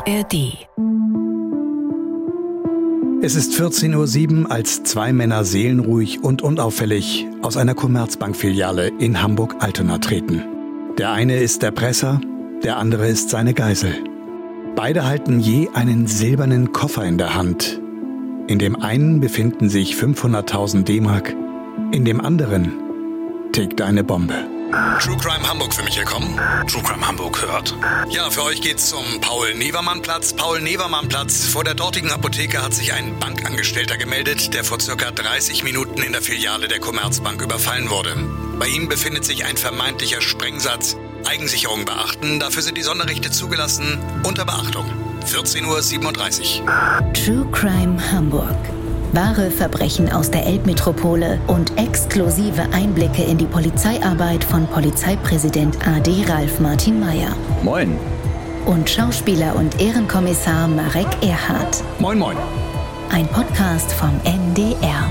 ARD. Es ist 14:07 Uhr, als zwei Männer seelenruhig und unauffällig aus einer Commerzbank-Filiale in Hamburg-Altona treten. Der eine ist Erpresser, der andere ist seine Geisel. Beide halten je einen silbernen Koffer in der Hand. In dem einen befinden sich 500.000 D-Mark, in dem anderen tickt eine Bombe. True Crime Hamburg für mich gekommen. True Crime Hamburg hört. Ja, für euch geht's zum Paul-Nevermann-Platz. Paul-Nevermann-Platz. Vor der dortigen Apotheke hat sich ein Bankangestellter gemeldet, der vor circa 30 Minuten in der Filiale der Commerzbank überfallen wurde. Bei ihm befindet sich ein vermeintlicher Sprengsatz. Eigensicherung beachten, dafür sind die Sonderrechte zugelassen. Unter Beachtung. 14:37 Uhr. True Crime Hamburg. Wahre Verbrechen aus der Elbmetropole und exklusive Einblicke in die Polizeiarbeit von Polizeipräsident AD Ralf Martin Mayer. Moin. Und Schauspieler und Ehrenkommissar Marek Erhardt. Moin, moin. Ein Podcast vom NDR.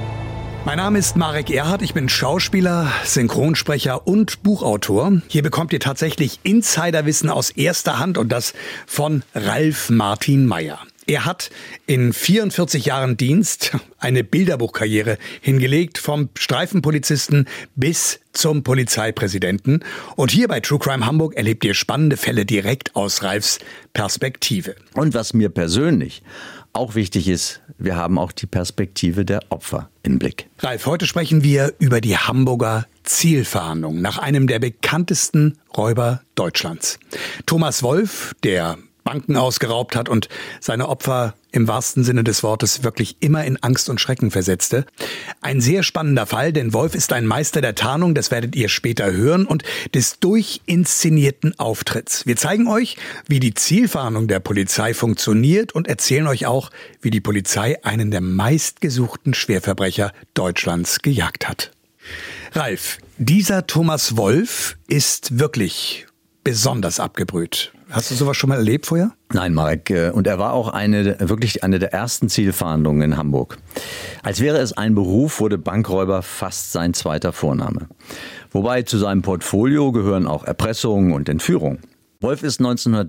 Mein Name ist Marek Erhardt, ich bin Schauspieler, Synchronsprecher und Buchautor. Hier bekommt ihr tatsächlich Insiderwissen aus erster Hand und das von Ralf Martin Mayer. Er hat in 44 Jahren Dienst eine Bilderbuchkarriere hingelegt, vom Streifenpolizisten bis zum Polizeipräsidenten. Und hier bei True Crime Hamburg erlebt ihr spannende Fälle direkt aus Ralfs Perspektive. Und was mir persönlich auch wichtig ist, wir haben auch die Perspektive der Opfer im Blick. Ralf, heute sprechen wir über die Hamburger Zielfahndung nach einem der bekanntesten Räuber Deutschlands. Thomas Wolf, der Banken ausgeraubt hat und seine Opfer im wahrsten Sinne des Wortes wirklich immer in Angst und Schrecken versetzte. Ein sehr spannender Fall, denn Wolf ist ein Meister der Tarnung, das werdet ihr später hören, und des durchinszenierten Auftritts. Wir zeigen euch, wie die Zielfahndung der Polizei funktioniert und erzählen euch auch, wie die Polizei einen der meistgesuchten Schwerverbrecher Deutschlands gejagt hat. Ralf, dieser Thomas Wolf ist wirklich besonders abgebrüht. Hast du sowas schon mal erlebt vorher? Nein, Marek. Und er war auch wirklich eine der ersten Zielfahndungen in Hamburg. Als wäre es ein Beruf, wurde Bankräuber fast sein zweiter Vorname. Wobei zu seinem Portfolio gehören auch Erpressung und Entführung. Wolf ist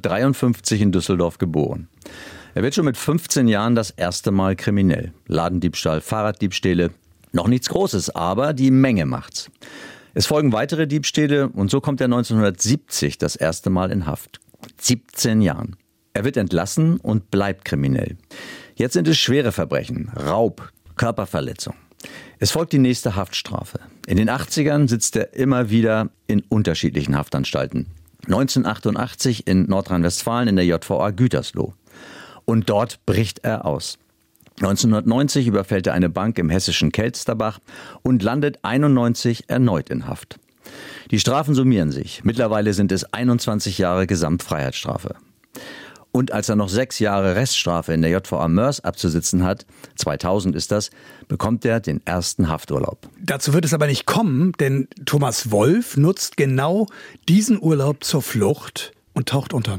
1953 in Düsseldorf geboren. Er wird schon mit 15 Jahren das erste Mal kriminell. Ladendiebstahl, Fahrraddiebstähle. Noch nichts Großes, aber die Menge macht's. Es folgen weitere Diebstähle und so kommt er 1970 das erste Mal in Haft. 17 Jahren. Er wird entlassen und bleibt kriminell. Jetzt sind es schwere Verbrechen, Raub, Körperverletzung. Es folgt die nächste Haftstrafe. In den 80ern sitzt er immer wieder in unterschiedlichen Haftanstalten. 1988 in Nordrhein-Westfalen in der JVA Gütersloh. Und dort bricht er aus. 1990 überfällt er eine Bank im hessischen Kelsterbach und landet 91 erneut in Haft. Die Strafen summieren sich. Mittlerweile sind es 21 Jahre Gesamtfreiheitsstrafe. Und als er noch 6 Jahre Reststrafe in der JVA Mörs abzusitzen hat, 2000 ist das, bekommt er den ersten Hafturlaub. Dazu wird es aber nicht kommen, denn Thomas Wolf nutzt genau diesen Urlaub zur Flucht und taucht unter.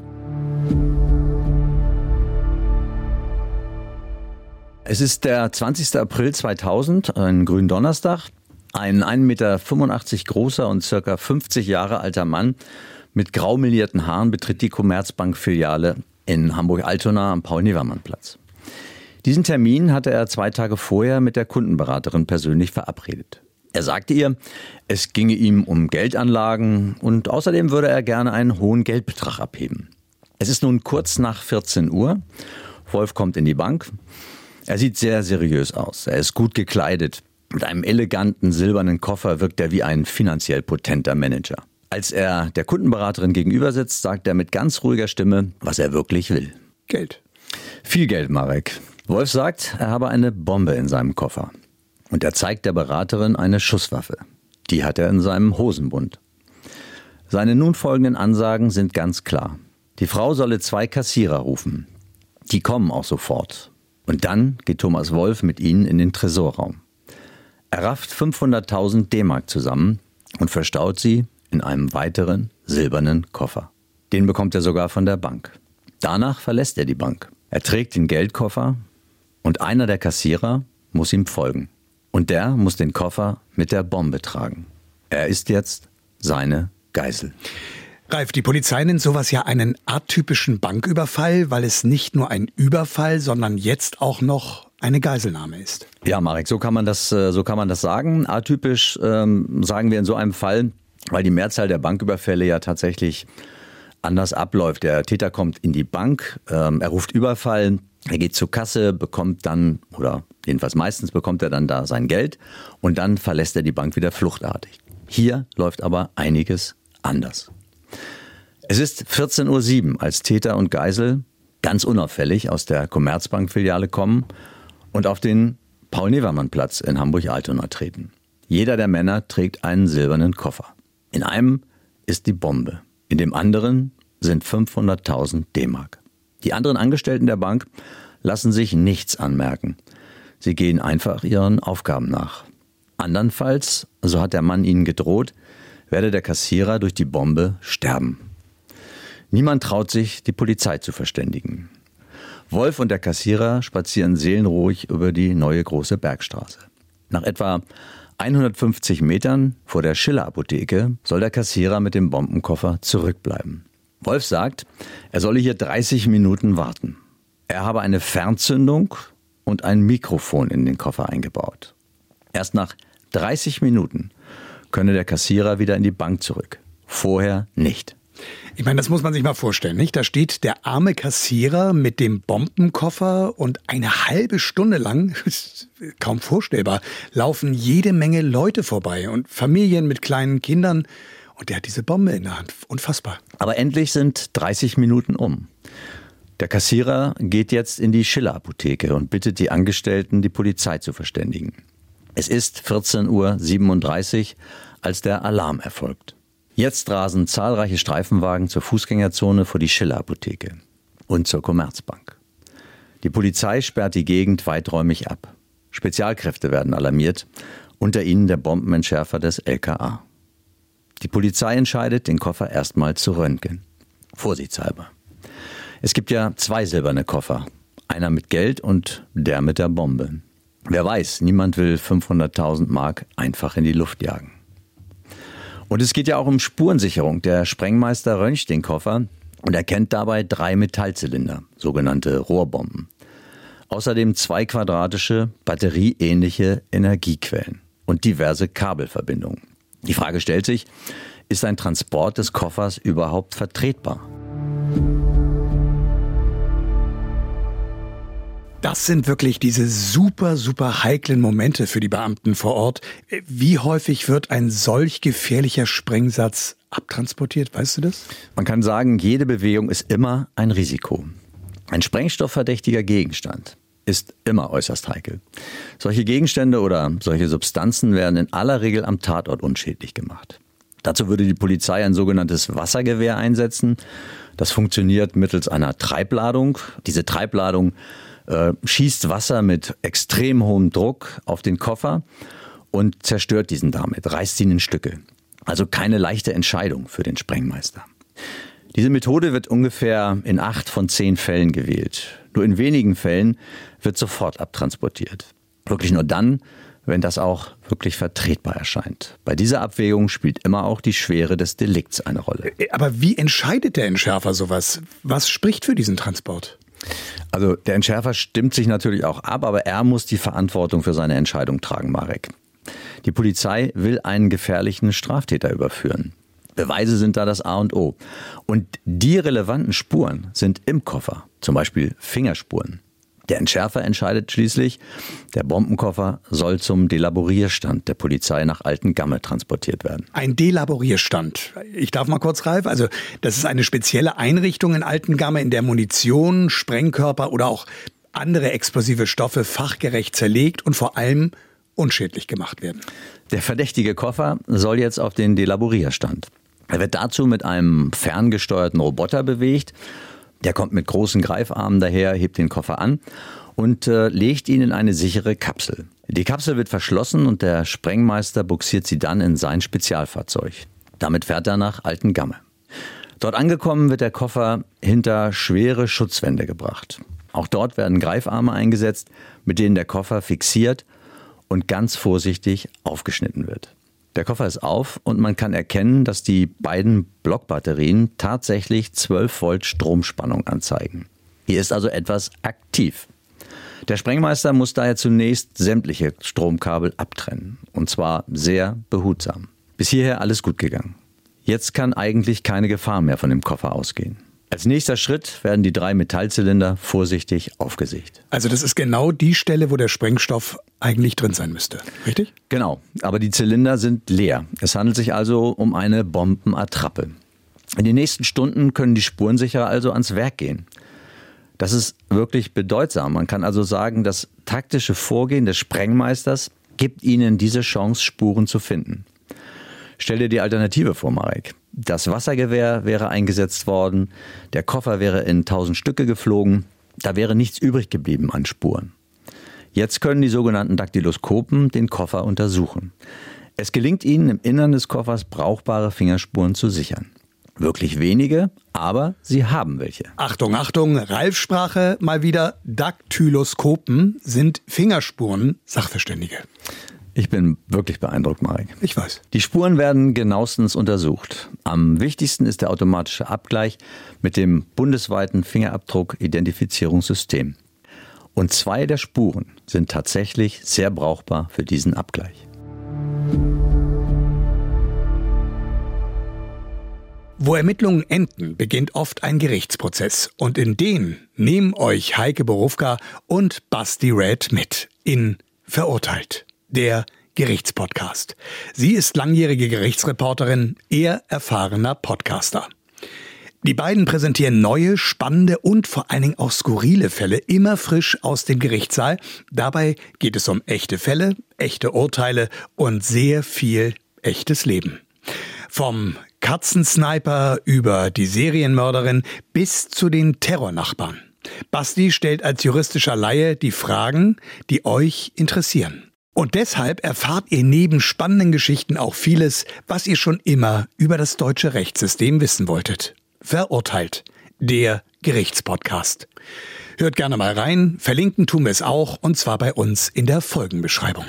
Es ist der 20. April 2000, ein Gründonnerstag. Ein 1,85 Meter großer und circa 50 Jahre alter Mann mit grau melierten Haaren betritt die Commerzbank-Filiale in Hamburg-Altona am Paul-Nevermann-Platz. Diesen Termin hatte er 2 Tage vorher mit der Kundenberaterin persönlich verabredet. Er sagte ihr, es ginge ihm um Geldanlagen und außerdem würde er gerne einen hohen Geldbetrag abheben. Es ist nun kurz nach 14 Uhr. Wolf kommt in die Bank. Er sieht sehr seriös aus. Er ist gut gekleidet. Mit einem eleganten silbernen Koffer wirkt er wie ein finanziell potenter Manager. Als er der Kundenberaterin gegenüber sitzt, sagt er mit ganz ruhiger Stimme, was er wirklich will. Geld. Viel Geld, Marek. Wolf sagt, er habe eine Bombe in seinem Koffer. Und er zeigt der Beraterin eine Schusswaffe. Die hat er in seinem Hosenbund. Seine nun folgenden Ansagen sind ganz klar. Die Frau solle 2 Kassierer rufen. Die kommen auch sofort. Und dann geht Thomas Wolf mit ihnen in den Tresorraum. Er rafft 500.000 D-Mark zusammen und verstaut sie in einem weiteren silbernen Koffer. Den bekommt er sogar von der Bank. Danach verlässt er die Bank. Er trägt den Geldkoffer und einer der Kassierer muss ihm folgen. Und der muss den Koffer mit der Bombe tragen. Er ist jetzt seine Geisel. Ralf, die Polizei nennt sowas ja einen atypischen Banküberfall, weil es nicht nur ein Überfall, sondern jetzt auch noch eine Geiselnahme ist. Ja, Marek, so kann man das sagen. Atypisch sagen wir in so einem Fall, weil die Mehrzahl der Banküberfälle ja tatsächlich anders abläuft. Der Täter kommt in die Bank, er ruft Überfall, er geht zur Kasse, bekommt dann, oder jedenfalls meistens bekommt er dann da sein Geld und dann verlässt er die Bank wieder fluchtartig. Hier läuft aber einiges anders. Es ist 14:07 Uhr, als Täter und Geisel ganz unauffällig aus der Commerzbank-Filiale kommen und auf den Paul-Nevermann-Platz in Hamburg-Altona treten. Jeder der Männer trägt einen silbernen Koffer. In einem ist die Bombe, in dem anderen sind 500.000 D-Mark. Die anderen Angestellten der Bank lassen sich nichts anmerken. Sie gehen einfach ihren Aufgaben nach. Andernfalls, so hat der Mann ihnen gedroht, werde der Kassierer durch die Bombe sterben. Niemand traut sich, die Polizei zu verständigen. Wolf und der Kassierer spazieren seelenruhig über die neue große Bergstraße. Nach etwa 150 Metern vor der Schiller-Apotheke soll der Kassierer mit dem Bombenkoffer zurückbleiben. Wolf sagt, er solle hier 30 Minuten warten. Er habe eine Fernzündung und ein Mikrofon in den Koffer eingebaut. Erst nach 30 Minuten könne der Kassierer wieder in die Bank zurück. Vorher nicht. Ich meine, das muss man sich mal vorstellen, nicht? Da steht der arme Kassierer mit dem Bombenkoffer und eine halbe Stunde lang, kaum vorstellbar, laufen jede Menge Leute vorbei und Familien mit kleinen Kindern. Und der hat diese Bombe in der Hand. Unfassbar. Aber endlich sind 30 Minuten um. Der Kassierer geht jetzt in die Schiller-Apotheke und bittet die Angestellten, die Polizei zu verständigen. Es ist 14:37 Uhr, als der Alarm erfolgt. Jetzt rasen zahlreiche Streifenwagen zur Fußgängerzone vor die Schiller-Apotheke und zur Commerzbank. Die Polizei sperrt die Gegend weiträumig ab. Spezialkräfte werden alarmiert, unter ihnen der Bombenentschärfer des LKA. Die Polizei entscheidet, den Koffer erstmal zu röntgen. Vorsichtshalber. Es gibt ja 2 silberne Koffer. Einer mit Geld und der mit der Bombe. Wer weiß, niemand will 500.000 Mark einfach in die Luft jagen. Und es geht ja auch um Spurensicherung. Der Sprengmeister röntgt den Koffer und erkennt dabei 3 Metallzylinder, sogenannte Rohrbomben. Außerdem 2 quadratische, batterieähnliche Energiequellen und diverse Kabelverbindungen. Die Frage stellt sich, ist ein Transport des Koffers überhaupt vertretbar? Das sind wirklich diese super, super heiklen Momente für die Beamten vor Ort. Wie häufig wird ein solch gefährlicher Sprengsatz abtransportiert? Weißt du das? Man kann sagen, jede Bewegung ist immer ein Risiko. Ein sprengstoffverdächtiger Gegenstand ist immer äußerst heikel. Solche Gegenstände oder solche Substanzen werden in aller Regel am Tatort unschädlich gemacht. Dazu würde die Polizei ein sogenanntes Wassergewehr einsetzen. Das funktioniert mittels einer Treibladung. Diese Treibladung schießt Wasser mit extrem hohem Druck auf den Koffer und zerstört diesen damit, reißt ihn in Stücke. Also keine leichte Entscheidung für den Sprengmeister. Diese Methode wird ungefähr in 8 von 10 Fällen gewählt. Nur in wenigen Fällen wird sofort abtransportiert. Wirklich nur dann, wenn das auch wirklich vertretbar erscheint. Bei dieser Abwägung spielt immer auch die Schwere des Delikts eine Rolle. Aber wie entscheidet der Entschärfer sowas? Was spricht für diesen Transport? Also der Entschärfer stimmt sich natürlich auch ab, aber er muss die Verantwortung für seine Entscheidung tragen, Marek. Die Polizei will einen gefährlichen Straftäter überführen. Beweise sind da das A und O. Und die relevanten Spuren sind im Koffer, zum Beispiel Fingerspuren. Der Entschärfer entscheidet schließlich, der Bombenkoffer soll zum Delaborierstand der Polizei nach Altengamme transportiert werden. Ein Delaborierstand. Ich darf mal kurz, Ralf, also das ist eine spezielle Einrichtung in Altengamme, in der Munition, Sprengkörper oder auch andere explosive Stoffe fachgerecht zerlegt und vor allem unschädlich gemacht werden. Der verdächtige Koffer soll jetzt auf den Delaborierstand. Er wird dazu mit einem ferngesteuerten Roboter bewegt. Der kommt mit großen Greifarmen daher, hebt den Koffer an und legt ihn in eine sichere Kapsel. Die Kapsel wird verschlossen und der Sprengmeister buxiert sie dann in sein Spezialfahrzeug. Damit fährt er nach Altengamme. Dort angekommen wird der Koffer hinter schwere Schutzwände gebracht. Auch dort werden Greifarme eingesetzt, mit denen der Koffer fixiert und ganz vorsichtig aufgeschnitten wird. Der Koffer ist auf und man kann erkennen, dass die beiden Blockbatterien tatsächlich 12 Volt Stromspannung anzeigen. Hier ist also etwas aktiv. Der Sprengmeister muss daher zunächst sämtliche Stromkabel abtrennen. Und zwar sehr behutsam. Bis hierher alles gut gegangen. Jetzt kann eigentlich keine Gefahr mehr von dem Koffer ausgehen. Als nächster Schritt werden die 3 Metallzylinder vorsichtig aufgesägt. Also das ist genau die Stelle, wo der Sprengstoff eigentlich drin sein müsste, richtig? Genau, aber die Zylinder sind leer. Es handelt sich also um eine Bombenattrappe. In den nächsten Stunden können die Spurensicherer also ans Werk gehen. Das ist wirklich bedeutsam. Man kann also sagen, das taktische Vorgehen des Sprengmeisters gibt ihnen diese Chance, Spuren zu finden. Stell dir die Alternative vor, Marek. Das Wassergewehr wäre eingesetzt worden, der Koffer wäre in 1000 Stücke geflogen, da wäre nichts übrig geblieben an Spuren. Jetzt können die sogenannten Daktyloskopen den Koffer untersuchen. Es gelingt ihnen, im Innern des Koffers brauchbare Fingerspuren zu sichern. Wirklich wenige, aber sie haben welche. Achtung, Achtung, Ralf-Sprache mal wieder. Daktyloskopen sind Fingerspuren, Sachverständige. Ich bin wirklich beeindruckt, Marek. Ich weiß. Die Spuren werden genauestens untersucht. Am wichtigsten ist der automatische Abgleich mit dem bundesweiten Fingerabdruck-Identifizierungssystem. Und 2 der Spuren sind tatsächlich sehr brauchbar für diesen Abgleich. Wo Ermittlungen enden, beginnt oft ein Gerichtsprozess. Und in den nehmen euch Heike Borufka und Basti Red mit in Verurteilt, der Gerichtspodcast. Sie ist langjährige Gerichtsreporterin, er erfahrener Podcaster. Die beiden präsentieren neue, spannende und vor allen Dingen auch skurrile Fälle, immer frisch aus dem Gerichtssaal. Dabei geht es um echte Fälle, echte Urteile und sehr viel echtes Leben. Vom Katzensniper über die Serienmörderin bis zu den Terrornachbarn. Basti stellt als juristischer Laie die Fragen, die euch interessieren. Und deshalb erfahrt ihr neben spannenden Geschichten auch vieles, was ihr schon immer über das deutsche Rechtssystem wissen wolltet. Verurteilt, der Gerichtspodcast. Hört gerne mal rein, verlinken tun wir es auch, und zwar bei uns in der Folgenbeschreibung.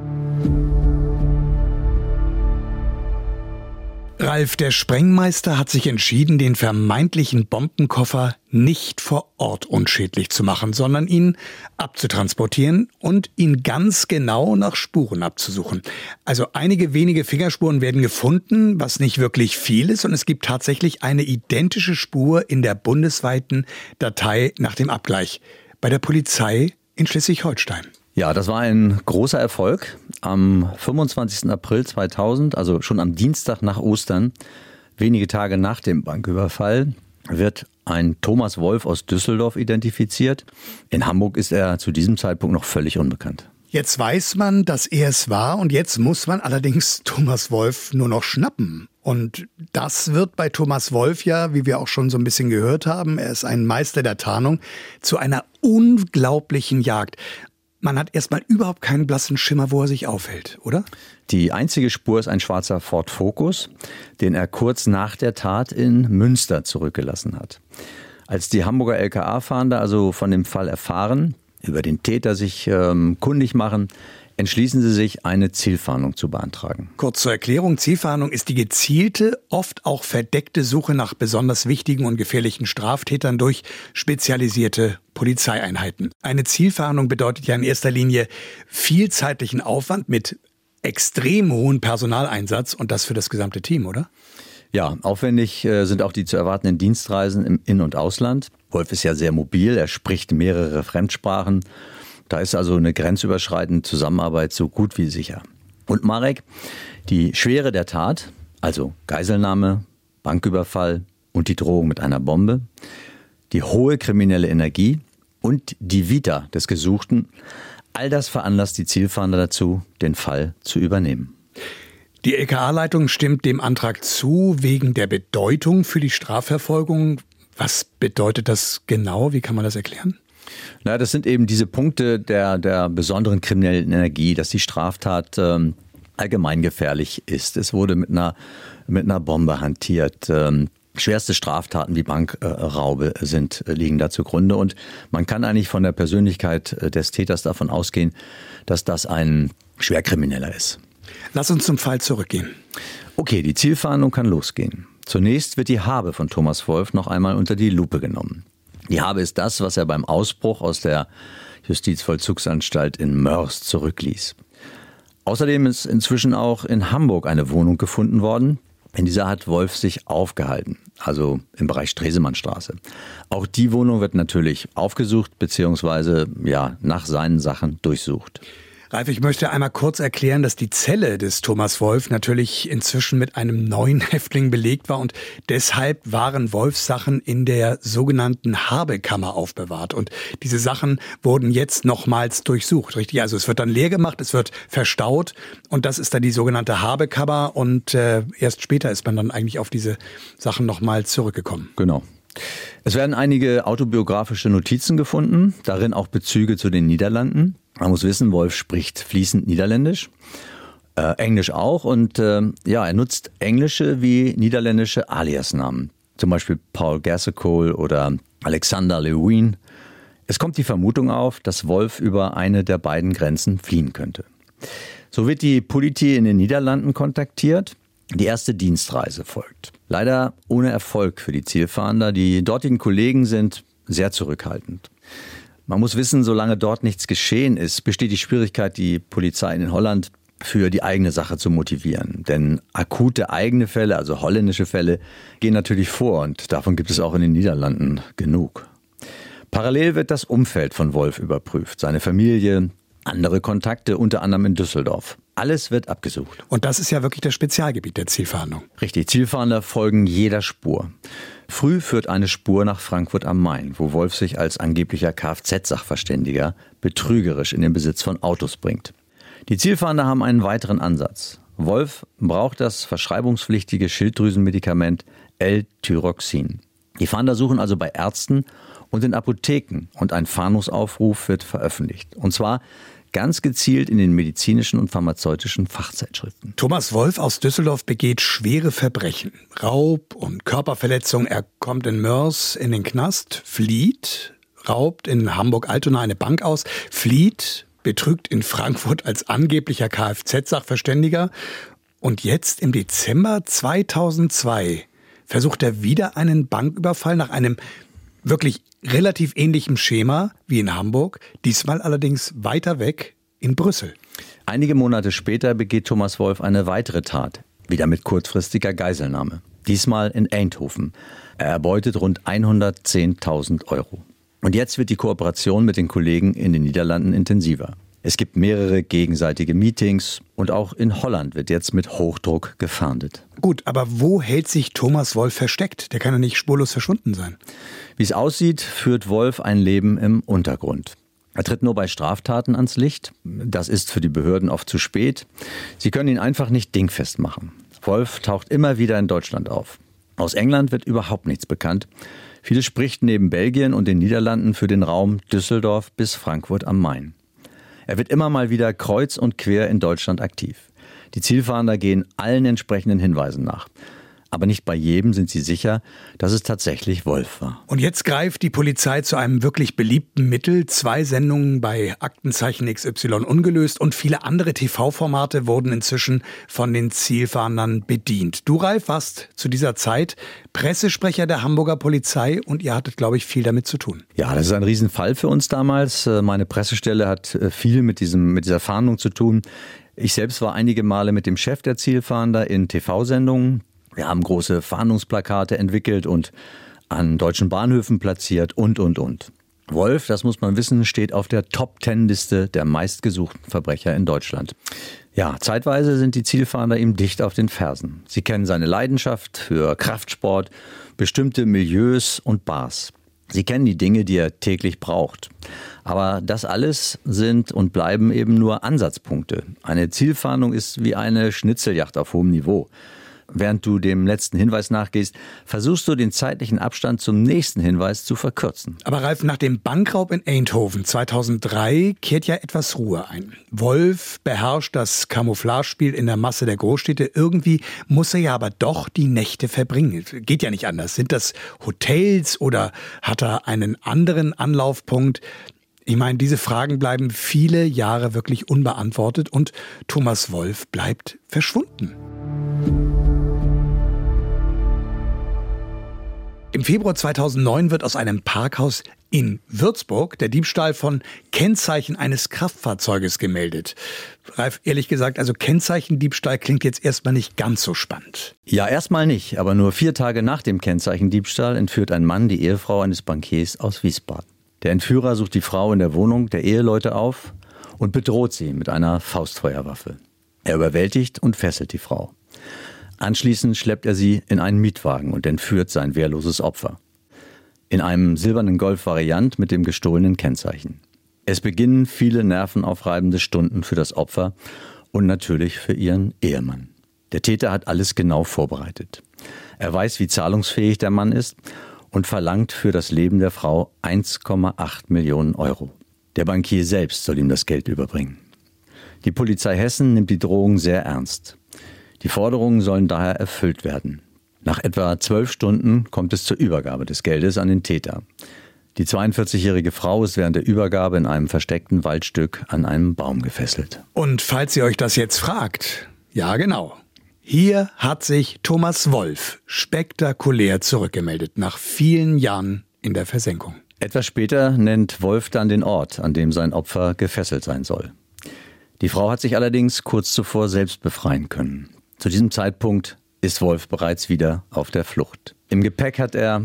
Ralf, der Sprengmeister hat sich entschieden, den vermeintlichen Bombenkoffer nicht vor Ort unschädlich zu machen, sondern ihn abzutransportieren und ihn ganz genau nach Spuren abzusuchen. Also einige wenige Fingerspuren werden gefunden, was nicht wirklich viel ist, und es gibt tatsächlich eine identische Spur in der bundesweiten Datei nach dem Abgleich bei der Polizei in Schleswig-Holstein. Ja, das war ein großer Erfolg. Am 25. April 2000, also schon am Dienstag nach Ostern, wenige Tage nach dem Banküberfall, wird ein Thomas Wolf aus Düsseldorf identifiziert. In Hamburg ist er zu diesem Zeitpunkt noch völlig unbekannt. Jetzt weiß man, dass er es war, und jetzt muss man allerdings Thomas Wolf nur noch schnappen. Und das wird bei Thomas Wolf ja, wie wir auch schon so ein bisschen gehört haben, er ist ein Meister der Tarnung, zu einer unglaublichen Jagd. Man hat erstmal überhaupt keinen blassen Schimmer, wo er sich aufhält, oder? Die einzige Spur ist ein schwarzer Ford Focus, den er kurz nach der Tat in Münster zurückgelassen hat. Als die Hamburger LKA-Fahnder also von dem Fall erfahren, über den Täter sich kundig machen, entschließen sie sich, eine Zielfahndung zu beantragen. Kurz zur Erklärung, Zielfahndung ist die gezielte, oft auch verdeckte Suche nach besonders wichtigen und gefährlichen Straftätern durch spezialisierte Polizeieinheiten. Eine Zielfahndung bedeutet ja in erster Linie viel zeitlichen Aufwand mit extrem hohem Personaleinsatz, und das für das gesamte Team, oder? Ja, aufwendig sind auch die zu erwartenden Dienstreisen im In- und Ausland. Wolf ist ja sehr mobil, er spricht mehrere Fremdsprachen. Da ist also eine grenzüberschreitende Zusammenarbeit so gut wie sicher. Und Marek, die Schwere der Tat, also Geiselnahme, Banküberfall und die Drohung mit einer Bombe, die hohe kriminelle Energie und die Vita des Gesuchten, all das veranlasst die Zielfahnder dazu, den Fall zu übernehmen. Die LKA-Leitung stimmt dem Antrag zu wegen der Bedeutung für die Strafverfolgung. Was bedeutet das genau? Wie kann man das erklären? Na, das sind eben diese Punkte der besonderen kriminellen Energie, dass die Straftat allgemein gefährlich ist. Es wurde mit einer Bombe hantiert. Schwerste Straftaten wie Bankraube liegen da zugrunde. Und man kann eigentlich von der Persönlichkeit des Täters davon ausgehen, dass das ein Schwerkrimineller ist. Lass uns zum Fall zurückgehen. Okay, die Zielfahndung kann losgehen. Zunächst wird die Habe von Thomas Wolf noch einmal unter die Lupe genommen. Die Habe ist das, was er beim Ausbruch aus der Justizvollzugsanstalt in Mörs zurückließ. Außerdem ist inzwischen auch in Hamburg eine Wohnung gefunden worden. In dieser hat Wolf sich aufgehalten, also im Bereich Stresemannstraße. Auch die Wohnung wird natürlich aufgesucht bzw. nach seinen Sachen durchsucht. Ralf, ich möchte einmal kurz erklären, dass die Zelle des Thomas Wolf natürlich inzwischen mit einem neuen Häftling belegt war und deshalb waren Wolfs Sachen in der sogenannten Habekammer aufbewahrt und diese Sachen wurden jetzt nochmals durchsucht, richtig? Also es wird dann leer gemacht, es wird verstaut und das ist dann die sogenannte Habekammer und erst später ist man dann eigentlich auf diese Sachen nochmal zurückgekommen. Genau. Es werden einige autobiografische Notizen gefunden, darin auch Bezüge zu den Niederlanden. Man muss wissen, Wolf spricht fließend Niederländisch, Englisch auch und er nutzt englische wie niederländische Aliasnamen. Zum Beispiel Paul Gassekohl oder Alexander Lewin. Es kommt die Vermutung auf, dass Wolf über eine der beiden Grenzen fliehen könnte. So wird die Politie in den Niederlanden kontaktiert. Die erste Dienstreise folgt. Leider ohne Erfolg für die Zielfahnder. Die dortigen Kollegen sind sehr zurückhaltend. Man muss wissen, solange dort nichts geschehen ist, besteht die Schwierigkeit, die Polizei in Holland für die eigene Sache zu motivieren. Denn akute eigene Fälle, also holländische Fälle, gehen natürlich vor und davon gibt es auch in den Niederlanden genug. Parallel wird das Umfeld von Wolf überprüft, seine Familie, andere Kontakte, unter anderem in Düsseldorf. Alles wird abgesucht. Und das ist ja wirklich das Spezialgebiet der Zielfahndung. Richtig, Zielfahnder folgen jeder Spur. Früh führt eine Spur nach Frankfurt am Main, wo Wolf sich als angeblicher Kfz-Sachverständiger betrügerisch in den Besitz von Autos bringt. Die Zielfahnder haben einen weiteren Ansatz. Wolf braucht das verschreibungspflichtige Schilddrüsenmedikament L-Tyroxin. Die Fahnder suchen also bei Ärzten und in Apotheken und ein Fahndungsaufruf wird veröffentlicht. Und zwar ganz gezielt in den medizinischen und pharmazeutischen Fachzeitschriften. Thomas Wolf aus Düsseldorf begeht schwere Verbrechen. Raub und Körperverletzung. Er kommt in Mörs in den Knast, flieht, raubt in Hamburg-Altona eine Bank aus, flieht, betrügt in Frankfurt als angeblicher Kfz-Sachverständiger. Und jetzt im Dezember 2002 versucht er wieder einen Banküberfall nach einem wirklich relativ ähnlichem Schema wie in Hamburg, diesmal allerdings weiter weg in Brüssel. Einige Monate später begeht Thomas Wolf eine weitere Tat, wieder mit kurzfristiger Geiselnahme. Diesmal in Eindhoven. Er erbeutet rund 110.000 Euro. Und jetzt wird die Kooperation mit den Kollegen in den Niederlanden intensiver. Es gibt mehrere gegenseitige Meetings und auch in Holland wird jetzt mit Hochdruck gefahndet. Gut, aber wo hält sich Thomas Wolf versteckt? Der kann ja nicht spurlos verschwunden sein. Wie es aussieht, führt Wolf ein Leben im Untergrund. Er tritt nur bei Straftaten ans Licht. Das ist für die Behörden oft zu spät. Sie können ihn einfach nicht dingfest machen. Wolf taucht immer wieder in Deutschland auf. Aus England wird überhaupt nichts bekannt. Vieles spricht neben Belgien und den Niederlanden für den Raum Düsseldorf bis Frankfurt am Main. Er wird immer mal wieder kreuz und quer in Deutschland aktiv. Die Zielfahnder gehen allen entsprechenden Hinweisen nach. Aber nicht bei jedem sind sie sicher, dass es tatsächlich Wolf war. Und jetzt greift die Polizei zu einem wirklich beliebten Mittel. 2 Sendungen bei Aktenzeichen XY ungelöst und viele andere TV-Formate wurden inzwischen von den Zielfahndern bedient. Du, Ralf, warst zu dieser Zeit Pressesprecher der Hamburger Polizei und ihr hattet, glaube ich, viel damit zu tun. Ja, das ist ein Riesenfall für uns damals. Meine Pressestelle hat viel mit dieser Fahndung zu tun. Ich selbst war einige Male mit dem Chef der Zielfahnder in TV-Sendungen. Wir haben große Fahndungsplakate entwickelt und an deutschen Bahnhöfen platziert und. Wolf, das muss man wissen, steht auf der Top-10-Liste der meistgesuchten Verbrecher in Deutschland. Ja, zeitweise sind die Zielfahnder ihm dicht auf den Fersen. Sie kennen seine Leidenschaft für Kraftsport, bestimmte Milieus und Bars. Sie kennen die Dinge, die er täglich braucht. Aber das alles sind und bleiben eben nur Ansatzpunkte. Eine Zielfahndung ist wie eine Schnitzeljagd auf hohem Niveau. Während du dem letzten Hinweis nachgehst, versuchst du den zeitlichen Abstand zum nächsten Hinweis zu verkürzen. Aber Ralf, nach dem Bankraub in Eindhoven 2003 kehrt ja etwas Ruhe ein. Wolf beherrscht das Camouflagespiel in der Masse der Großstädte. Irgendwie muss er ja aber doch die Nächte verbringen. Geht ja nicht anders. Sind das Hotels oder hat er einen anderen Anlaufpunkt? Ich meine, diese Fragen bleiben viele Jahre wirklich unbeantwortet und Thomas Wolf bleibt verschwunden. Im Februar 2009 wird aus einem Parkhaus in Würzburg der Diebstahl von Kennzeichen eines Kraftfahrzeuges gemeldet. Ralf, ehrlich gesagt, also Kennzeichendiebstahl klingt jetzt erstmal nicht ganz so spannend. Ja, erstmal nicht, aber nur 4 Tage nach dem Kennzeichendiebstahl entführt ein Mann die Ehefrau eines Bankiers aus Wiesbaden. Der Entführer sucht die Frau in der Wohnung der Eheleute auf und bedroht sie mit einer Faustfeuerwaffe. Er überwältigt und fesselt die Frau. Anschließend schleppt er sie in einen Mietwagen und entführt sein wehrloses Opfer. In einem silbernen Golf Variant mit dem gestohlenen Kennzeichen. Es beginnen viele nervenaufreibende Stunden für das Opfer und natürlich für ihren Ehemann. Der Täter hat alles genau vorbereitet. Er weiß, wie zahlungsfähig der Mann ist und verlangt für das Leben der Frau 1,8 Millionen Euro. Der Bankier selbst soll ihm das Geld überbringen. Die Polizei Hessen nimmt die Drohung sehr ernst. Die Forderungen sollen daher erfüllt werden. Nach etwa 12 Stunden kommt es zur Übergabe des Geldes an den Täter. Die 42-jährige Frau ist während der Übergabe in einem versteckten Waldstück an einem Baum gefesselt. Und falls ihr euch das jetzt fragt, ja genau. Hier hat sich Thomas Wolf spektakulär zurückgemeldet, nach vielen Jahren in der Versenkung. Etwas später nennt Wolf dann den Ort, an dem sein Opfer gefesselt sein soll. Die Frau hat sich allerdings kurz zuvor selbst befreien können. Zu diesem Zeitpunkt ist Wolf bereits wieder auf der Flucht. Im Gepäck hat er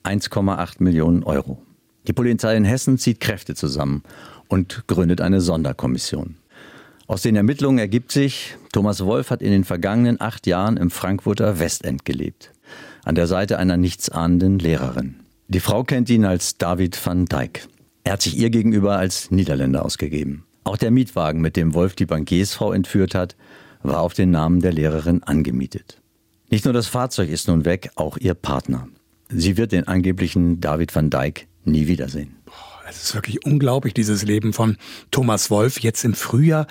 1,8 Millionen Euro. Die Polizei in Hessen zieht Kräfte zusammen und gründet eine Sonderkommission. Aus den Ermittlungen ergibt sich, Thomas Wolf hat in den vergangenen 8 Jahren im Frankfurter Westend gelebt. An der Seite einer nichtsahnenden Lehrerin. Die Frau kennt ihn als David van Dijk. Er hat sich ihr gegenüber als Niederländer ausgegeben. Auch der Mietwagen, mit dem Wolf die Bankiersfrau entführt hat, war auf den Namen der Lehrerin angemietet. Nicht nur das Fahrzeug ist nun weg, auch ihr Partner. Sie wird den angeblichen David van Dijk nie wiedersehen. Es ist wirklich unglaublich, dieses Leben von Thomas Wolf. Jetzt im Frühjahr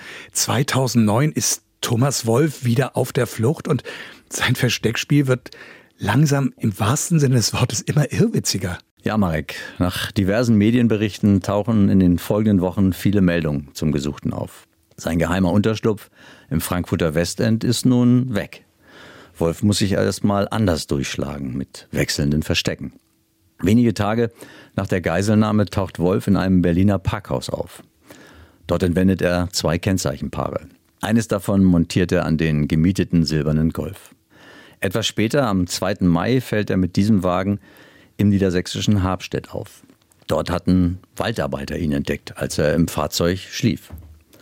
2009 ist Thomas Wolf wieder auf der Flucht und sein Versteckspiel wird langsam im wahrsten Sinne des Wortes immer irrwitziger. Ja, Marek, nach diversen Medienberichten tauchen in den folgenden Wochen viele Meldungen zum Gesuchten auf. Sein geheimer Unterschlupf im Frankfurter Westend ist nun weg. Wolf muss sich erst mal anders durchschlagen mit wechselnden Verstecken. Wenige Tage nach der Geiselnahme taucht Wolf in einem Berliner Parkhaus auf. Dort entwendet er 2 Kennzeichenpaare. Eines davon montiert er an den gemieteten silbernen Golf. Etwas später, am 2. Mai, fällt er mit diesem Wagen im niedersächsischen Habstedt auf. Dort hatten Waldarbeiter ihn entdeckt, als er im Fahrzeug schlief.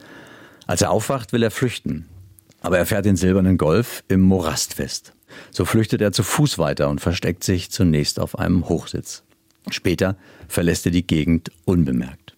Als er aufwacht, will er flüchten. Aber er fährt den silbernen Golf im Morast fest. So flüchtet er zu Fuß weiter und versteckt sich zunächst auf einem Hochsitz. Später verlässt er die Gegend unbemerkt.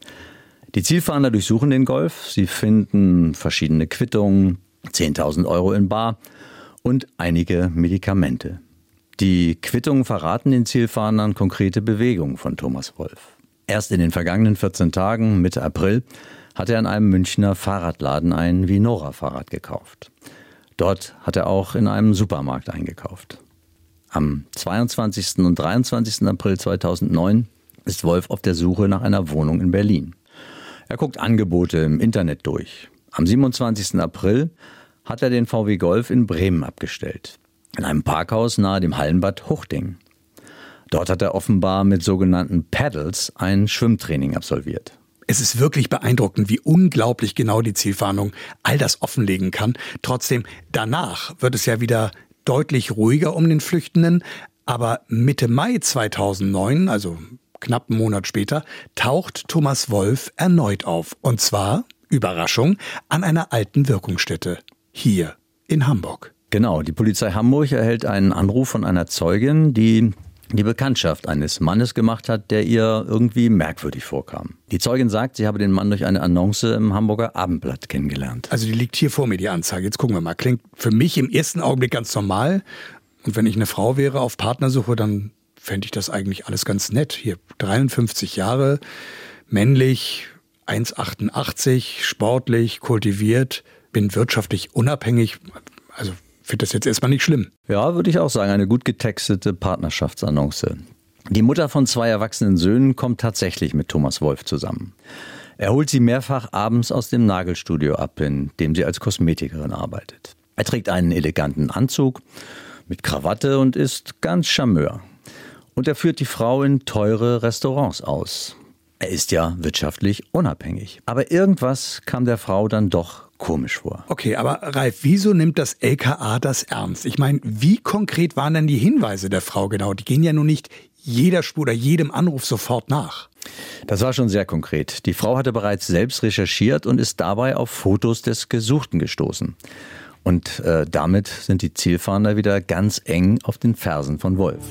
Die Zielfahnder durchsuchen den Golf. Sie finden verschiedene Quittungen, 10.000 Euro in bar und einige Medikamente. Die Quittungen verraten den Zielfahndern konkrete Bewegungen von Thomas Wolf. Erst in den vergangenen 14 Tagen, Mitte April, hat er in einem Münchner Fahrradladen ein Vinora-Fahrrad gekauft. Dort hat er auch in einem Supermarkt eingekauft. Am 22. und 23. April 2009 ist Wolf auf der Suche nach einer Wohnung in Berlin. Er guckt Angebote im Internet durch. Am 27. April hat er den VW Golf in Bremen abgestellt. In einem Parkhaus nahe dem Hallenbad Huchting. Dort hat er offenbar mit sogenannten Paddles ein Schwimmtraining absolviert. Es ist wirklich beeindruckend, wie unglaublich genau die Zielfahndung all das offenlegen kann. Trotzdem, danach wird es ja wieder deutlich ruhiger um den Flüchtenden. Aber Mitte Mai 2009, also knapp einen Monat später, taucht Thomas Wolf erneut auf. Und zwar, Überraschung, an einer alten Wirkungsstätte. Hier in Hamburg. Genau, die Polizei Hamburg erhält einen Anruf von einer Zeugin, die die Bekanntschaft eines Mannes gemacht hat, der ihr irgendwie merkwürdig vorkam. Die Zeugin sagt, sie habe den Mann durch eine Annonce im Hamburger Abendblatt kennengelernt. Also die liegt hier vor mir, die Anzeige. Jetzt gucken wir mal. Klingt für mich im ersten Augenblick ganz normal. Und wenn ich eine Frau wäre auf Partnersuche, dann fände ich das eigentlich alles ganz nett. Hier 53 Jahre, männlich, 1,88, sportlich, kultiviert, bin wirtschaftlich unabhängig. Also finde das jetzt erstmal nicht schlimm. Ja, würde ich auch sagen, eine gut getextete Partnerschaftsannonce. Die Mutter von 2 erwachsenen Söhnen kommt tatsächlich mit Thomas Wolf zusammen. Er holt sie mehrfach abends aus dem Nagelstudio ab, in dem sie als Kosmetikerin arbeitet. Er trägt einen eleganten Anzug mit Krawatte und ist ganz Charmeur. Und er führt die Frau in teure Restaurants aus. Er ist ja wirtschaftlich unabhängig. Aber irgendwas kam der Frau dann doch komisch vor. Okay, aber Ralf, wieso nimmt das LKA das ernst? Ich meine, wie konkret waren denn die Hinweise der Frau genau? Die gehen ja nun nicht jeder Spur oder jedem Anruf sofort nach. Das war schon sehr konkret. Die Frau hatte bereits selbst recherchiert und ist dabei auf Fotos des Gesuchten gestoßen. Und damit sind die Zielfahnder wieder ganz eng auf den Fersen von Wolf.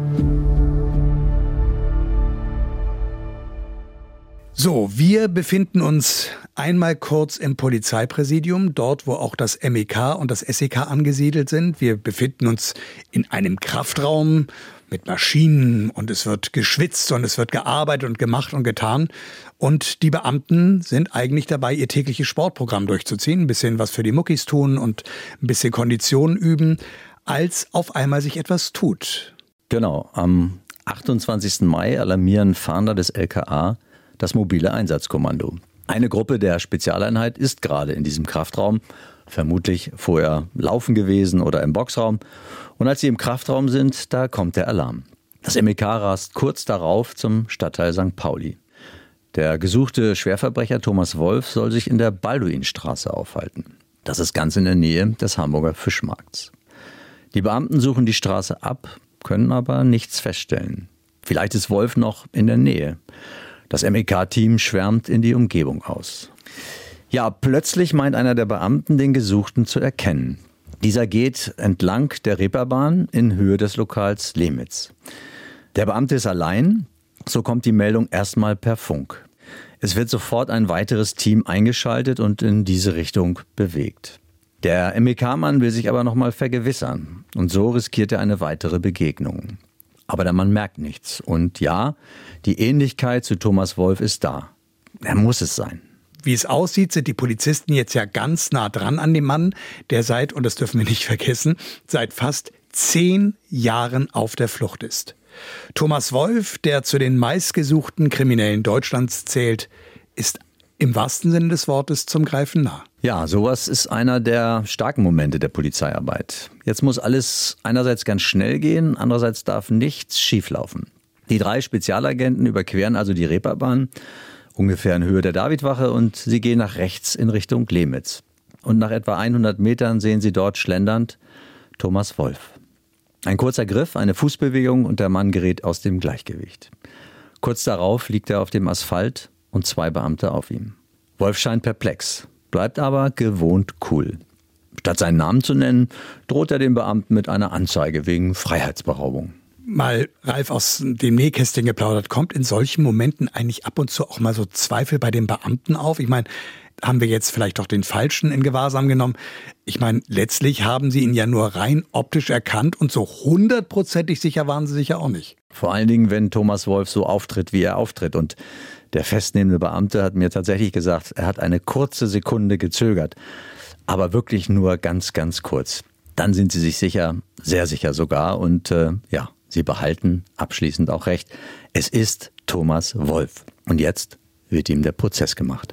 So, wir befinden uns einmal kurz im Polizeipräsidium, dort wo auch das MEK und das SEK angesiedelt sind. Wir befinden uns in einem Kraftraum mit Maschinen und es wird geschwitzt und es wird gearbeitet und gemacht und getan. Und die Beamten sind eigentlich dabei, ihr tägliches Sportprogramm durchzuziehen, ein bisschen was für die Muckis tun und ein bisschen Kondition üben, als auf einmal sich etwas tut. Genau, am 28. Mai alarmieren Fahnder des LKA das mobile Einsatzkommando. Eine Gruppe der Spezialeinheit ist gerade in diesem Kraftraum, vermutlich vorher laufen gewesen oder im Boxraum. Und als sie im Kraftraum sind, da kommt der Alarm. Das MEK rast kurz darauf zum Stadtteil St. Pauli. Der gesuchte Schwerverbrecher Thomas Wolf soll sich in der Balduinstraße aufhalten. Das ist ganz in der Nähe des Hamburger Fischmarkts. Die Beamten suchen die Straße ab, können aber nichts feststellen. Vielleicht ist Wolf noch in der Nähe. Das MEK-Team schwärmt in die Umgebung aus. Ja, plötzlich meint einer der Beamten, den Gesuchten zu erkennen. Dieser geht entlang der Reeperbahn in Höhe des Lokals Lehmitz. Der Beamte ist allein, so kommt die Meldung erstmal per Funk. Es wird sofort ein weiteres Team eingeschaltet und in diese Richtung bewegt. Der MEK-Mann will sich aber nochmal vergewissern und so riskiert er eine weitere Begegnung. Aber der Mann merkt nichts. Und ja, die Ähnlichkeit zu Thomas Wolf ist da. Er muss es sein. Wie es aussieht, sind die Polizisten jetzt ja ganz nah dran an dem Mann, der seit, und das dürfen wir nicht vergessen, seit fast 10 Jahren auf der Flucht ist. Thomas Wolf, der zu den meistgesuchten Kriminellen Deutschlands zählt, ist im wahrsten Sinne des Wortes zum Greifen nah. Ja, sowas ist einer der starken Momente der Polizeiarbeit. Jetzt muss alles einerseits ganz schnell gehen, andererseits darf nichts schieflaufen. Die 3 Spezialagenten überqueren also die Reeperbahn, ungefähr in Höhe der Davidwache, und sie gehen nach rechts in Richtung Lehmitz. Und nach etwa 100 Metern sehen sie dort schlendernd Thomas Wolf. Ein kurzer Griff, eine Fußbewegung und der Mann gerät aus dem Gleichgewicht. Kurz darauf liegt er auf dem Asphalt und 2 Beamte auf ihm. Wolf scheint perplex, bleibt aber gewohnt cool. Statt seinen Namen zu nennen, droht er dem Beamten mit einer Anzeige wegen Freiheitsberaubung. Mal, Ralf, aus dem Nähkästchen geplaudert, kommt in solchen Momenten eigentlich ab und zu auch mal so Zweifel bei den Beamten auf? Ich meine, haben wir jetzt vielleicht doch den Falschen in Gewahrsam genommen? Ich meine, letztlich haben sie ihn ja nur rein optisch erkannt und so 100%ig sicher waren sie sich ja auch nicht. Vor allen Dingen, wenn Thomas Wolf so auftritt, wie er auftritt. Und der festnehmende Beamte hat mir tatsächlich gesagt, er hat eine kurze Sekunde gezögert. Aber wirklich nur ganz, ganz kurz. Dann sind sie sich sicher, sehr sicher sogar. Und ja, sie behalten abschließend auch recht. Es ist Thomas Wolf. Und jetzt wird ihm der Prozess gemacht.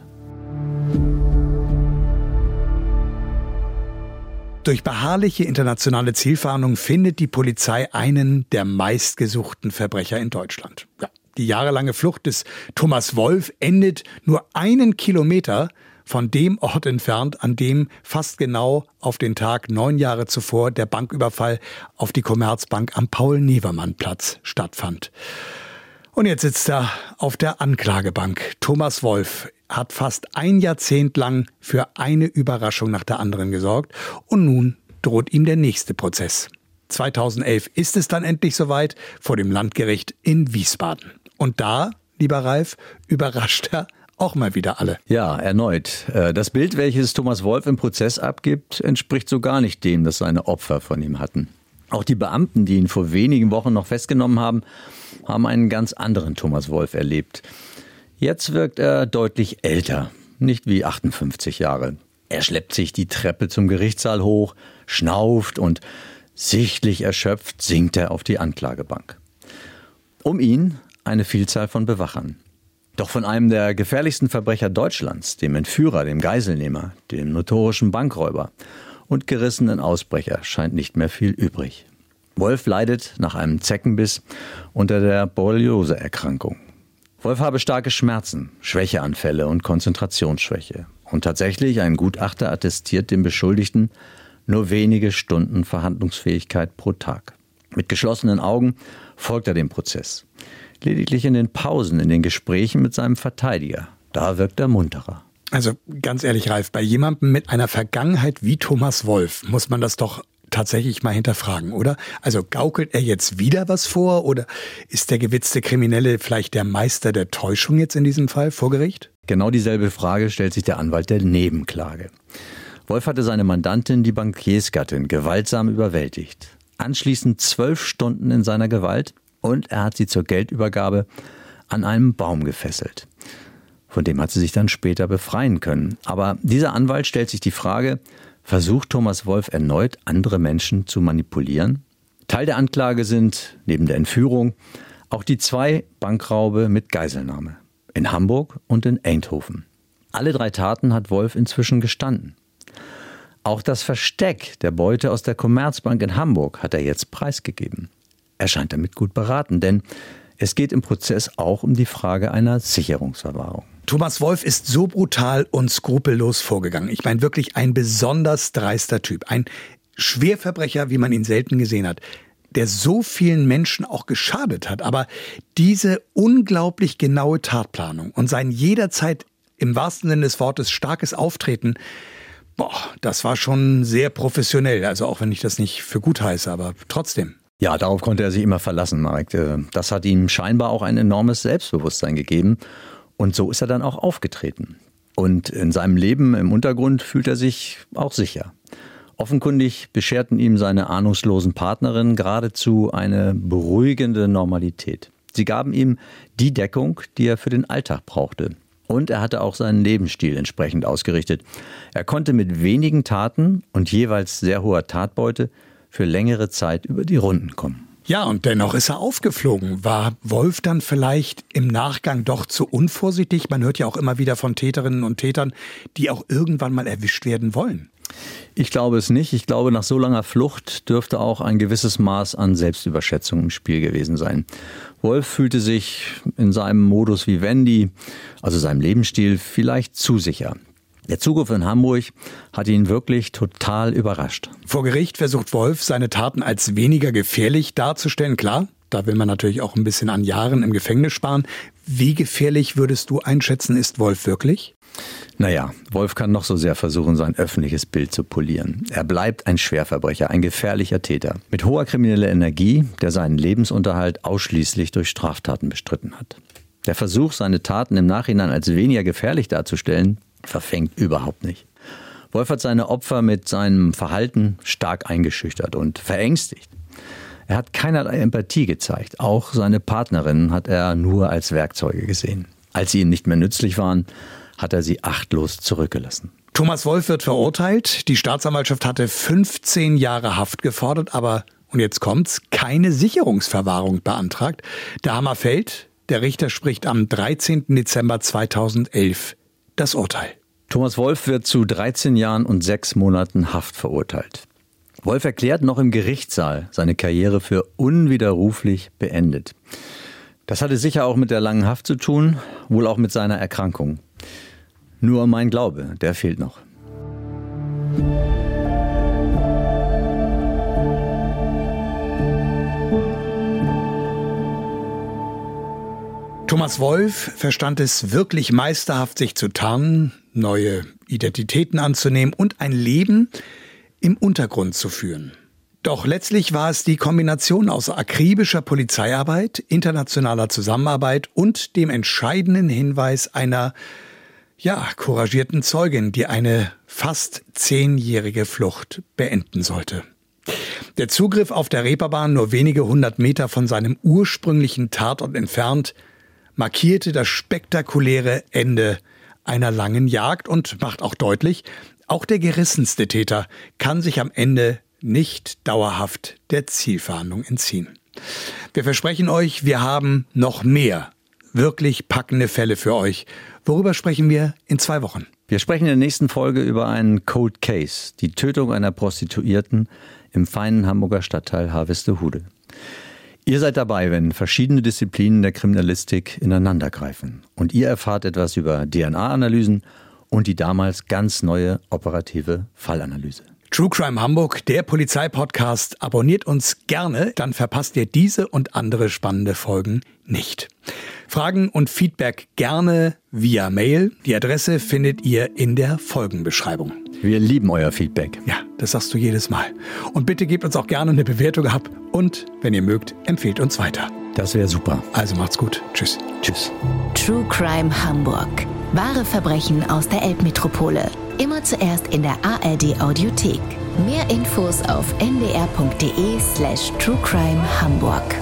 Durch beharrliche internationale Zielfahndung findet die Polizei einen der meistgesuchten Verbrecher in Deutschland. Ja, die jahrelange Flucht des Thomas Wolf endet nur 1 Kilometer von dem Ort entfernt, an dem fast genau auf den Tag 9 Jahre zuvor der Banküberfall auf die Commerzbank am Paul-Nevermann-Platz stattfand. Und jetzt sitzt er auf der Anklagebank. Thomas Wolf hat fast 1 Jahrzehnt lang für eine Überraschung nach der anderen gesorgt. Und nun droht ihm der nächste Prozess. 2011 ist es dann endlich soweit vor dem Landgericht in Wiesbaden. Und da, lieber Ralf, überrascht er auch mal wieder alle. Ja, erneut. Das Bild, welches Thomas Wolf im Prozess abgibt, entspricht so gar nicht dem, das seine Opfer von ihm hatten. Auch die Beamten, die ihn vor wenigen Wochen noch festgenommen haben, haben einen ganz anderen Thomas Wolf erlebt. Jetzt wirkt er deutlich älter, nicht wie 58 Jahre. Er schleppt sich die Treppe zum Gerichtssaal hoch, schnauft und sichtlich erschöpft sinkt er auf die Anklagebank. Um ihn eine Vielzahl von Bewachern. Doch von einem der gefährlichsten Verbrecher Deutschlands, dem Entführer, dem Geiselnehmer, dem notorischen Bankräuber und gerissenen Ausbrecher, scheint nicht mehr viel übrig. Wolf leidet nach einem Zeckenbiss unter der Borreliose-Erkrankung. Wolf habe starke Schmerzen, Schwächeanfälle und Konzentrationsschwäche. Und tatsächlich, ein Gutachter attestiert dem Beschuldigten nur wenige Stunden Verhandlungsfähigkeit pro Tag. Mit geschlossenen Augen folgt er dem Prozess. Lediglich in den Pausen, in den Gesprächen mit seinem Verteidiger, da wirkt er munterer. Also ganz ehrlich, Ralf, bei jemandem mit einer Vergangenheit wie Thomas Wolf muss man das doch tatsächlich mal hinterfragen, oder? Also gaukelt er jetzt wieder was vor oder ist der gewitzte Kriminelle vielleicht der Meister der Täuschung jetzt in diesem Fall vor Gericht? Genau dieselbe Frage stellt sich der Anwalt der Nebenklage. Wolf hatte seine Mandantin, die Bankiersgattin, gewaltsam überwältigt. Anschließend 12 Stunden in seiner Gewalt und er hat sie zur Geldübergabe an einem Baum gefesselt. Von dem hat sie sich dann später befreien können. Aber dieser Anwalt stellt sich die Frage, versucht Thomas Wolf erneut, andere Menschen zu manipulieren? Teil der Anklage sind, neben der Entführung, auch die 2 Bankraube mit Geiselnahme. In Hamburg und in Eindhoven. Alle 3 Taten hat Wolf inzwischen gestanden. Auch das Versteck der Beute aus der Commerzbank in Hamburg hat er jetzt preisgegeben. Er scheint damit gut beraten, denn es geht im Prozess auch um die Frage einer Sicherungsverwahrung. Thomas Wolf ist so brutal und skrupellos vorgegangen. Ich meine wirklich ein besonders dreister Typ. Ein Schwerverbrecher, wie man ihn selten gesehen hat, der so vielen Menschen auch geschadet hat. Aber diese unglaublich genaue Tatplanung und sein jederzeit im wahrsten Sinne des Wortes starkes Auftreten, das war schon sehr professionell. Also auch wenn ich das nicht für gut heiße, aber trotzdem. Ja, darauf konnte er sich immer verlassen, Marek. Das hat ihm scheinbar auch ein enormes Selbstbewusstsein gegeben. Und so ist er dann auch aufgetreten. Und in seinem Leben im Untergrund fühlt er sich auch sicher. Offenkundig bescherten ihm seine ahnungslosen Partnerinnen geradezu eine beruhigende Normalität. Sie gaben ihm die Deckung, die er für den Alltag brauchte. Und er hatte auch seinen Lebensstil entsprechend ausgerichtet. Er konnte mit wenigen Taten und jeweils sehr hoher Tatbeute für längere Zeit über die Runden kommen. Ja, und dennoch ist er aufgeflogen. War Wolf dann vielleicht im Nachgang doch zu unvorsichtig? Man hört ja auch immer wieder von Täterinnen und Tätern, die auch irgendwann mal erwischt werden wollen. Ich glaube es nicht. Ich glaube, nach so langer Flucht dürfte auch ein gewisses Maß an Selbstüberschätzung im Spiel gewesen sein. Wolf fühlte sich in seinem Modus vivendi, also seinem Lebensstil, vielleicht zu sicher. Der Zugriff in Hamburg hat ihn wirklich total überrascht. Vor Gericht versucht Wolf, seine Taten als weniger gefährlich darzustellen. Klar, da will man natürlich auch ein bisschen an Jahren im Gefängnis sparen. Wie gefährlich würdest du einschätzen, ist Wolf wirklich? Naja, Wolf kann noch so sehr versuchen, sein öffentliches Bild zu polieren. Er bleibt ein Schwerverbrecher, ein gefährlicher Täter. Mit hoher krimineller Energie, der seinen Lebensunterhalt ausschließlich durch Straftaten bestritten hat. Der Versuch, seine Taten im Nachhinein als weniger gefährlich darzustellen, verfängt überhaupt nicht. Wolf hat seine Opfer mit seinem Verhalten stark eingeschüchtert und verängstigt. Er hat keinerlei Empathie gezeigt. Auch seine Partnerinnen hat er nur als Werkzeuge gesehen. Als sie ihm nicht mehr nützlich waren, hat er sie achtlos zurückgelassen. Thomas Wolf wird verurteilt. Die Staatsanwaltschaft hatte 15 Jahre Haft gefordert, aber, und jetzt kommt's, keine Sicherungsverwahrung beantragt. Der Hammer fällt. Der Richter spricht am 13. Dezember 2011 das Urteil. Thomas Wolf wird zu 13 Jahren und 6 Monaten Haft verurteilt. Wolf erklärt noch im Gerichtssaal seine Karriere für unwiderruflich beendet. Das hatte sicher auch mit der langen Haft zu tun, wohl auch mit seiner Erkrankung. Nur mein Glaube, der fehlt noch. Thomas Wolf verstand es wirklich meisterhaft, sich zu tarnen, neue Identitäten anzunehmen und ein Leben im Untergrund zu führen. Doch letztlich war es die Kombination aus akribischer Polizeiarbeit, internationaler Zusammenarbeit und dem entscheidenden Hinweis einer, couragierten Zeugin, die eine fast 10-jährige Flucht beenden sollte. Der Zugriff auf der Reeperbahn, nur wenige 100 Meter von seinem ursprünglichen Tatort entfernt, markierte das spektakuläre Ende einer langen Jagd und macht auch deutlich, auch der gerissenste Täter kann sich am Ende nicht dauerhaft der Zielfahndung entziehen. Wir versprechen euch, wir haben noch mehr wirklich packende Fälle für euch. Worüber sprechen wir in 2 Wochen? Wir sprechen in der nächsten Folge über einen Cold Case, die Tötung einer Prostituierten im feinen Hamburger Stadtteil Harvestehude. Ihr seid dabei, wenn verschiedene Disziplinen der Kriminalistik ineinandergreifen. Und ihr erfahrt etwas über DNA-Analysen und die damals ganz neue operative Fallanalyse. True Crime Hamburg, der Polizeipodcast. Abonniert uns gerne, dann verpasst ihr diese und andere spannende Folgen nicht. Fragen und Feedback gerne via Mail. Die Adresse findet ihr in der Folgenbeschreibung. Wir lieben euer Feedback. Ja, das sagst du jedes Mal. Und bitte gebt uns auch gerne eine Bewertung ab. Und, wenn ihr mögt, empfehlt uns weiter. Das wäre super. Also macht's gut. Tschüss. Tschüss. True Crime Hamburg. Wahre Verbrechen aus der Elbmetropole. Immer zuerst in der ARD Audiothek. Mehr Infos auf ndr.de/truecrimehamburg.